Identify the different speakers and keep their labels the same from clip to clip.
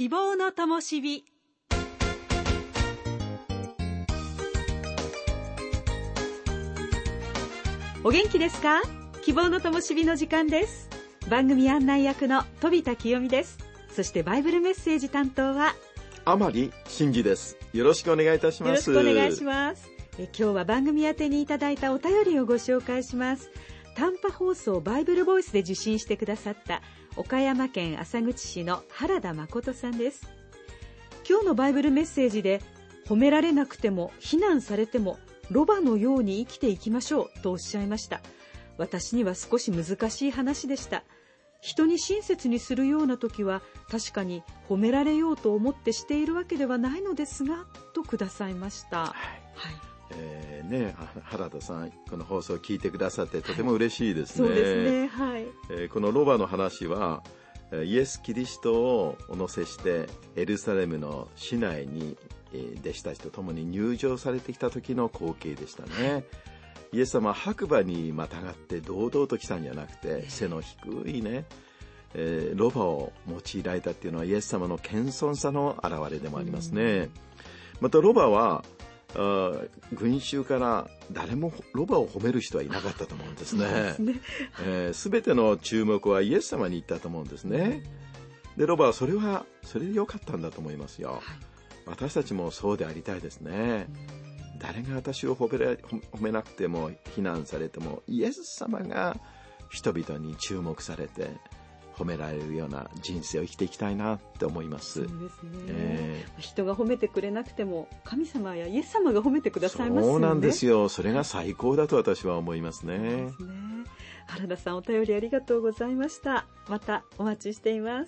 Speaker 1: 希望の灯火。お元気ですか？希望の灯火の時間です。番組案内役の飛田清美です。そしてバイブルメッセージ担当は
Speaker 2: 甘利真嗣です。よろしくお願いいたします。
Speaker 1: よろしくお願いします。今日は番組宛てにいただいたお便りをご紹介します。短波放送バイブルボイスで受信してくださった岡山県浅口市の原田誠さんです。今日のバイブルメッセージで、褒められなくても非難されてもロバのように生きていきましょうとおっしゃいました。私には少し難しい話でした。人に親切にするような時は確かに褒められようと思ってしているわけではないのですが、とくださいました。はい
Speaker 2: 原田さん、この放送を聞いてくださってとても嬉しいですね。
Speaker 1: そうですね、はい。
Speaker 2: このロバの話はイエス・キリストをお乗せしてエルサレムの市内に弟子たちと共に入場されてきた時の光景でしたね。イエス様は白馬にまたがって堂々と来たんじゃなくて、背の低いね、ロバを用いられたっていうのはイエス様の謙遜さの表れでもありますね。またロバは群衆から誰もロバを褒める人はいなかったと思うんですね。全ての注目はイエス様に行ったと思うんですね。でロバはそれで良かったんだと思いますよ。私たちもそうでありたいですね。誰が私を褒めなくても非難されても、イエス様が人々に注目されて褒められるような人生を生きていきたいなって思います。
Speaker 1: そうですね、人が褒めてくれなくても神様やイエス様が褒めてくださいますよね。
Speaker 2: そうなんですよ。それが最高だと私は思いますね。
Speaker 1: そうですね。原田さん、お便りありがとうございました。またお待ちしています。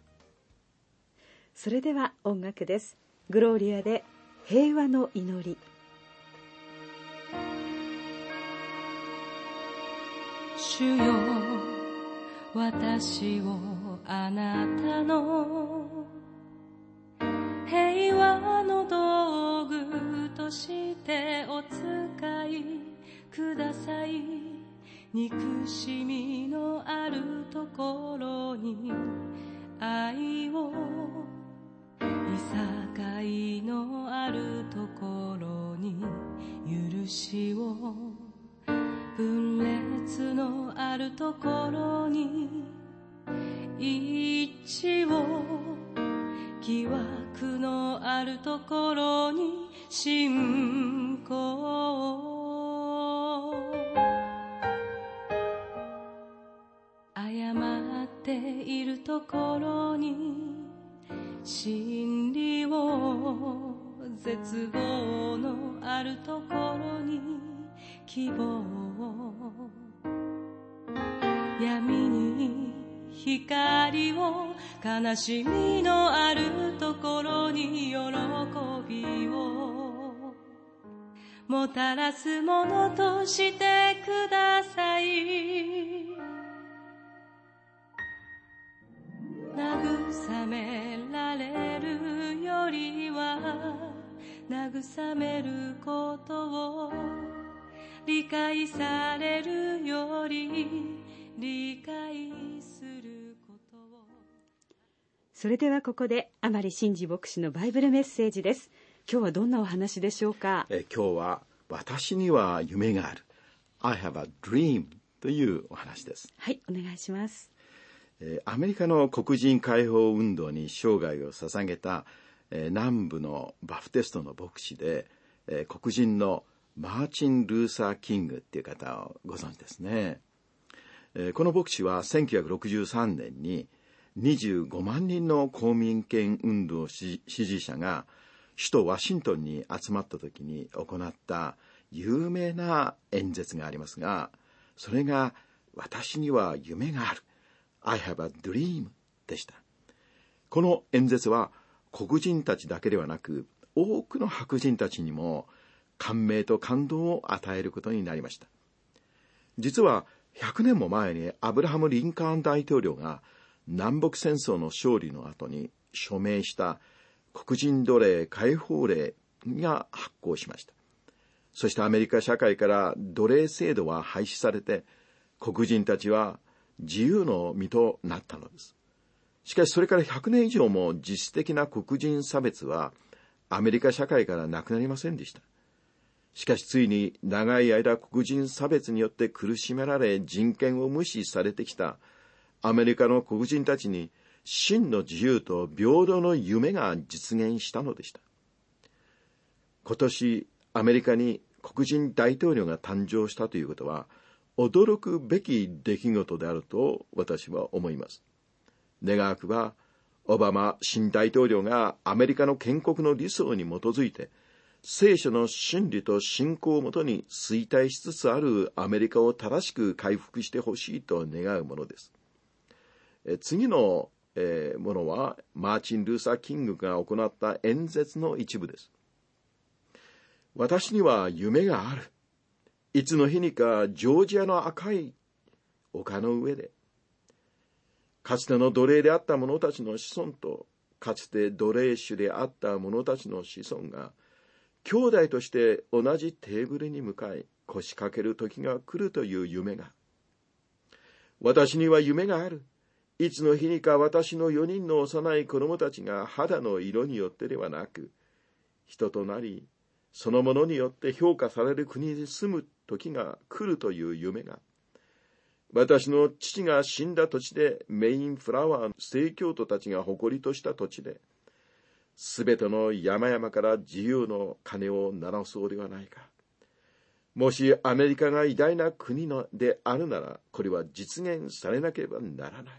Speaker 1: それでは音楽です。グローリアで平和の祈り。
Speaker 3: 主よ、私をあなたの平和の道具としてお使いください。憎しみのあるところに愛を、いさかいのあるところに許しを、分裂のあるところに一致を、疑惑のあるところに信仰を、誤っているところに真理を、絶望のあるところに希望、闇に光を、悲しみのあるところに喜びをもたらすものとしてください。慰められるよりは慰めることを、理解されるより理解することを。
Speaker 1: それではここで甘利真嗣牧師のバイブルメッセージです。今日はどんなお話でしょうか？
Speaker 2: 今日は私には夢がある I have a dream というお話です。
Speaker 1: はい、お願いします。
Speaker 2: アメリカの黒人解放運動に生涯を捧げた、南部のバプテストの牧師で、黒人のマーチン・ルーサー・キングっていう方をご存知ですね。この牧師は1963年に25万人の公民権運動支持者が首都ワシントンに集まった時に行った有名な演説がありますが、それが私には夢がある I have a dream でした。この演説は黒人たちだけではなく多くの白人たちにも感銘と感動を与えることになりました。実は100年も前にアブラハム・リンカーン大統領が南北戦争の勝利の後に署名した黒人奴隷解放令が発行しました。そしてアメリカ社会から奴隷制度は廃止されて、黒人たちは自由の身となったのです。 しかしそれから100年以上も実質的な黒人差別はアメリカ社会からなくなりませんでした。しかしついに長い間黒人差別によって苦しめられ人権を無視されてきたアメリカの黒人たちに真の自由と平等の夢が実現したのでした。今年アメリカに黒人大統領が誕生したということは驚くべき出来事であると私は思います。願わくばオバマ新大統領がアメリカの建国の理想に基づいて聖書の真理と信仰をもとに衰退しつつあるアメリカを正しく回復してほしいと願うものです。次のものはマーチン・ルーサー・キングが行った演説の一部です。私には夢がある。いつの日にかジョージアの赤い丘の上で、かつての奴隷であった者たちの子孫と、かつて奴隷主であった者たちの子孫が、兄弟として同じテーブルに向かい腰掛ける時が来るという夢が。私には夢がある。いつの日にか私の4人の幼い子供たちが肌の色によってではなく、人となり、そのものによって評価される国に住む時が来るという夢が。私の父が死んだ土地でメインフラワーの聖教徒たちが誇りとした土地で、すべての山々から自由の鐘を鳴らそうではないか。もしアメリカが偉大な国であるなら、これは実現されなければならない。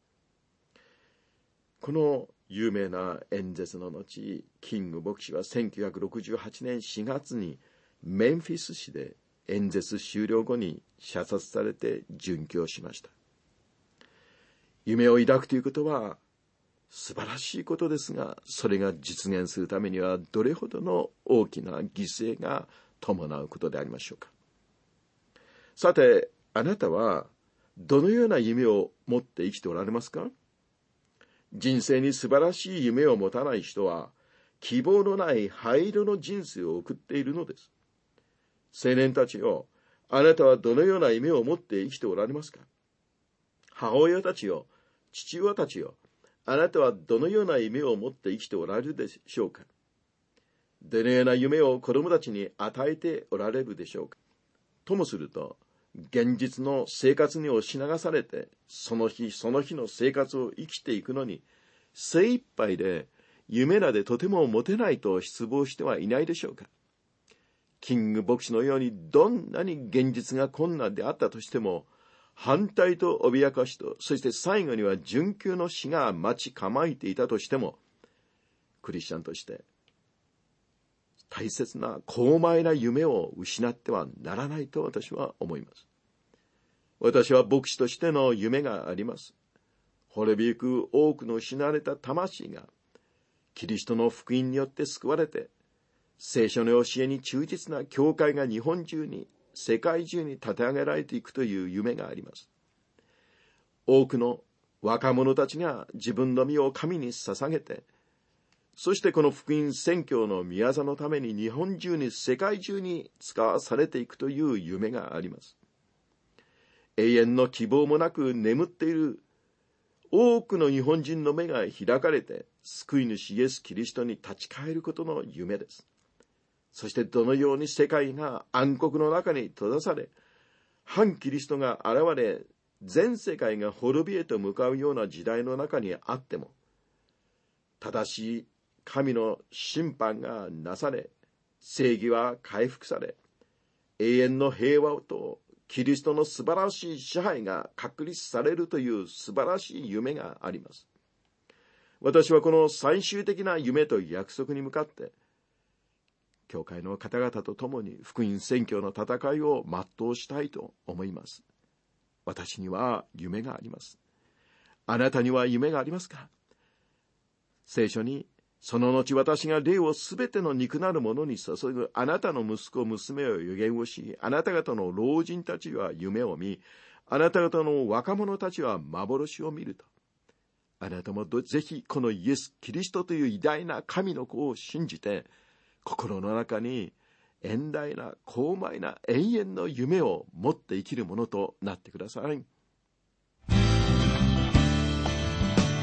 Speaker 2: この有名な演説の後、キング牧師は1968年4月にメンフィス市で演説終了後に射殺されて殉教しました。夢を抱くということは素晴らしいことですが、それが実現するためにはどれほどの大きな犠牲が伴うことでありましょうか。さて、あなたはどのような夢を持って生きておられますか？人生に素晴らしい夢を持たない人は希望のない灰色の人生を送っているのです。青年たちよ、あなたはどのような夢を持って生きておられますか？母親たちよ、父親たちよ、あなたはどのような夢を持って生きておられるでしょうか？どのような夢を子供たちに与えておられるでしょうか？ともすると、現実の生活に押し流されて、その日その日の生活を生きていくのに、精一杯で夢などとても持てないと失望してはいないでしょうか。キング牧師のようにどんなに現実が困難であったとしても、反対と脅かしと、そして最後には殉教の死が待ち構えていたとしても、クリスチャンとして大切な高邁な夢を失ってはならないと私は思います。私は牧師としての夢があります。滅びゆく多くの失われた魂がキリストの福音によって救われて、聖書の教えに忠実な教会が日本中に、世界中に立て上げられていくという夢があります。多くの若者たちが自分の身を神に捧げて、そしてこの福音宣教の御業のために日本中に世界中に使わされていくという夢があります。永遠の希望もなく眠っている多くの日本人の目が開かれて、救い主イエス・キリストに立ち返ることの夢です。そしてどのように世界が暗黒の中に閉ざされ、反キリストが現れ、全世界が滅びへと向かうような時代の中にあっても、正しい神の審判がなされ、正義は回復され、永遠の平和とキリストの素晴らしい支配が確立されるという素晴らしい夢があります。私はこの最終的な夢と約束に向かって、教会の方々と共に福音宣教の戦いを全うしたいと思います。私には夢があります。あなたには夢がありますか？聖書に、その後私が霊をすべての肉なるものに注ぐあなたの息子娘を預言をし、あなた方の老人たちは夢を見、あなた方の若者たちは幻を見ると。あなたもぜひこのイエス・キリストという偉大な神の子を信じて、心の中に遠大な高邁な永遠の夢を持って生きるものとなってください。
Speaker 3: 語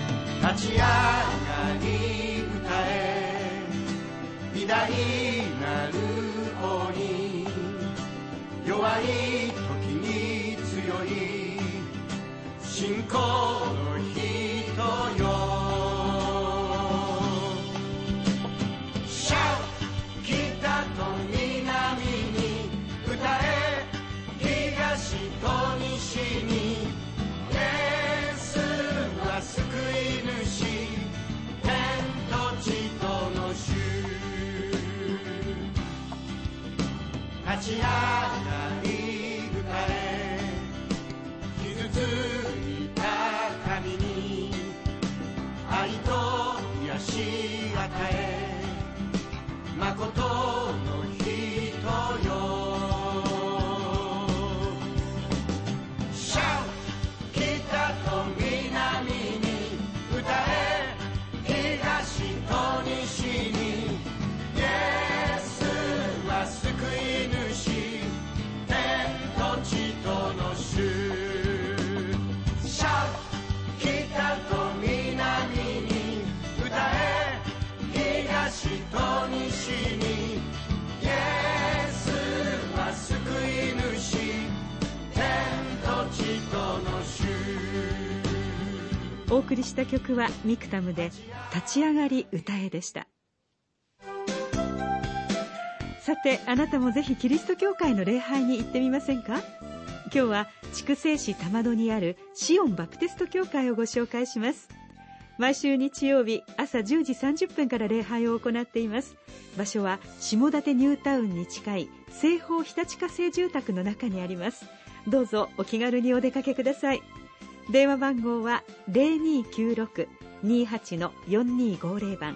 Speaker 4: 立ち上がり歌え、偉大なる王に、弱い時に強い信仰の人よ。北と南に歌え、東と西に、イエスは救い主、天と地との主。立ち上がり歌え、傷ついた神に愛と癒し与え、誠の人よ。北と南に歌え、東と西に、イエスは救い主、天と地との主。北と南に歌え、東と西に、イエスは救い主、天と地との主。
Speaker 1: お送りした曲はミクタムで立ち上がり歌えでした。さて、あなたもぜひキリスト教会の礼拝に行ってみませんか？今日は筑西市玉戸にあるシオンバプテスト教会をご紹介します。毎週日曜日朝10時30分から礼拝を行っています。場所は下館ニュータウンに近い西宝日立火星住宅の中にあります。どうぞお気軽にお出かけください。電話番号は 0296-28-4250 番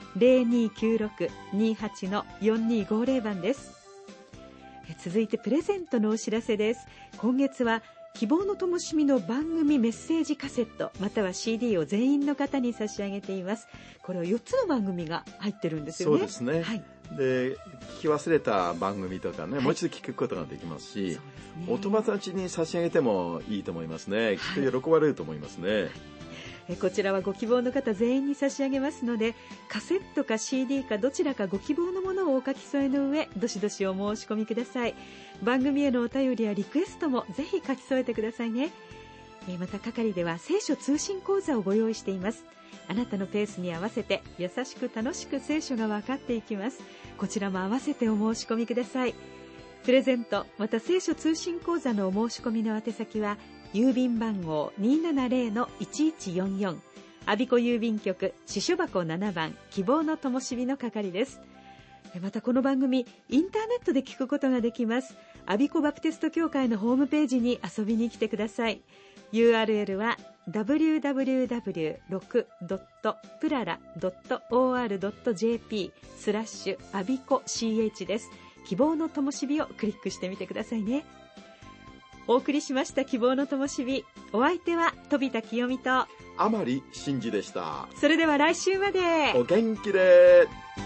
Speaker 1: 0296-28-4250 番です。続いてプレゼントのお知らせです。今月は希望の灯火の番組メッセージカセットまたは CD を全員の方に差し上げています。これは4つの番組が入ってるんですよね。
Speaker 2: そうですね、はい、で聞き忘れた番組とかね、はい、もう一度聞くことができますし、ね、お友達に差し上げてもいいと思いますね。きっと喜ばれると思いますね、はい。
Speaker 1: こちらはご希望の方全員に差し上げますので、カセットか CD かどちらかご希望のものをお書き添えの上、どしどしお申し込みください。番組へのお便りやリクエストもぜひ書き添えてくださいね。また係では聖書通信講座をご用意しています。あなたのペースに合わせて優しく楽しく聖書が分かっていきます。こちらも合わせてお申し込みください。プレゼントまた聖書通信講座のお申し込みの宛先は郵便番号 270-1144 我孫子郵便局支所箱7番希望の灯火の係です。またこの番組インターネットで聞くことができます。我孫子バプテスト教会のホームページに遊びに来てください。 URL は www.plala.or.jp 我孫子 CH です。希望の灯火をクリックしてみてくださいね。お送りしました希望の灯火、お相手は飛田清美と
Speaker 2: 甘利真司でした。
Speaker 1: それでは来週まで
Speaker 2: お元気で。